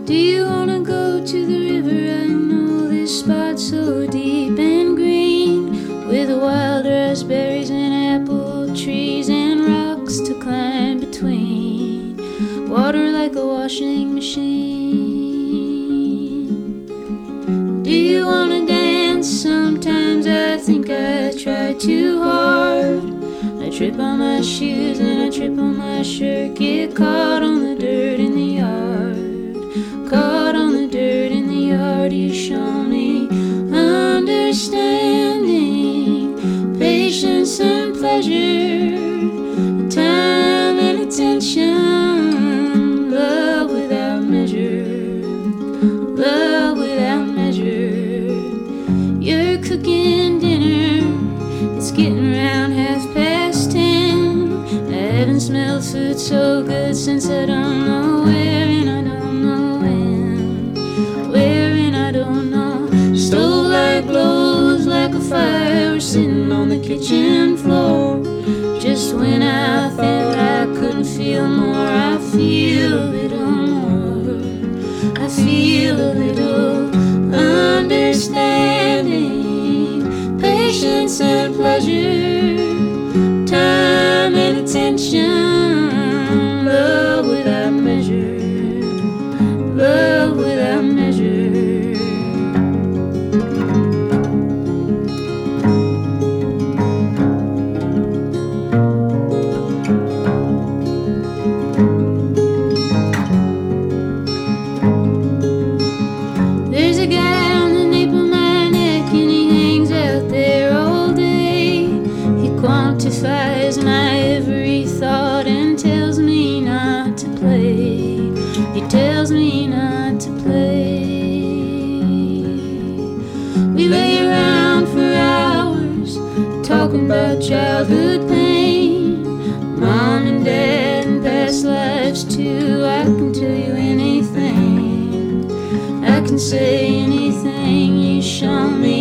Do you wanna go to the river? I know this spot so deep and green, with wild raspberries and apple trees and rocks to climb between, water like a washing machine. Do you wanna dance? Sometimes I think I try too hard. I trip on my shoes and I trip on my shirt, get caught on the dirt in the yard. Caught on the dirt in the yard, you show me understanding, patience and pleasure, time and attention, love without measure, love without measure. You're cooking dinner, it's getting around 10:30. I haven't smelled food so good since I don't know where and I don't know when. Where and I don't know. Stove light glows like a fire. We're sitting on the kitchen floor. Just when I thought I couldn't feel more, I feel a little more. I feel a little understanding, patience and pleasure, time and attention, love without measure, love without measure. There's a guy on the nape of my neck and he hangs out there all day. He quantifies my every thought and tells me not to play. He tells me not to play. We lay around for hours talking about childhood pain, mom and dad and past lives too. I can tell you anything, I can say anything. You show me